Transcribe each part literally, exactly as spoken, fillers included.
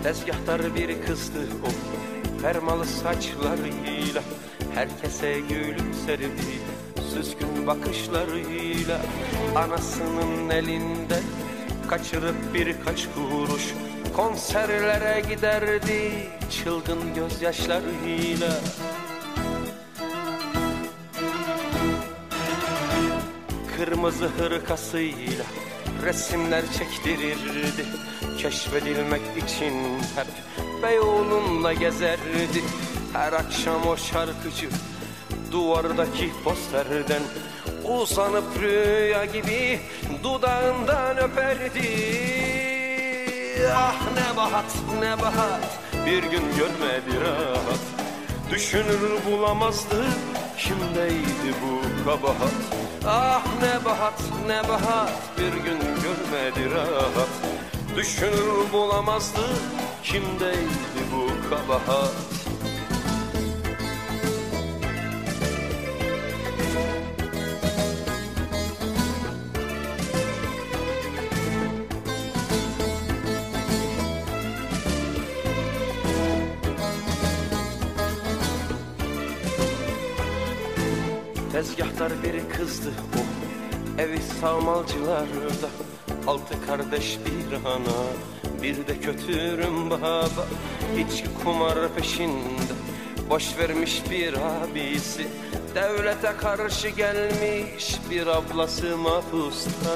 Tezgahtar bir kızdı o, fermalı saçlarıyla herkese gülümserdi, süzgün bakışlarıyla. Anasının elinden kaçırıp birkaç kuruş konserlere giderdi çılgın gözyaşlarıyla. Kırmızı hırkasıyla resimler çektirirdi, keşfedilmek için hep Beyoğlu'nda gezerdi. Her akşam o şarkıcı duvardaki posterden uzanıp rüya gibi dudağından öperdi. Ah ne bahat ne bahat, bir gün görmedi rahat, düşünür bulamazdı kimdeydi bu kabahat. Ah ne bahat ne bahat, bir gün görmedi rahat, düşünür bulamazdı kimdeydi bu kabahat. Tezgahtar bir kızdı o, evi sağmalcılarda, altı kardeş bir ana, bir de kötürüm baba. İçki kumar peşinde boş vermiş bir abisi, devlete karşı gelmiş bir ablası mahpusta.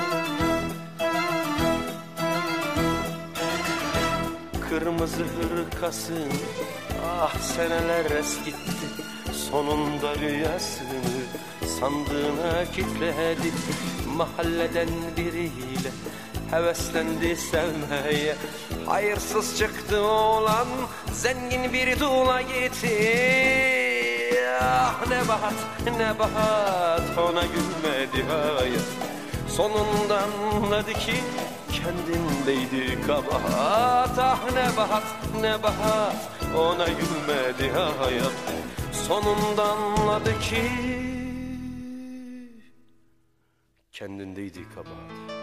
Kırmızı hırkasını ah seneler eskitti, sonunda rüyasını sandığına kilitledi. Mahalleden biriyle heveslendi sevmeye, hayırsız çıktı oğlan, zengin bir dula gitti. Ah ne bahat ne bahat, ona gülmedi hayat, sonunda anladı ki kendindeydi kabahat. Ah ne bahat ne bahat, ona gülmedi hayat, sonunda anladı ki kendindeydi kabahat.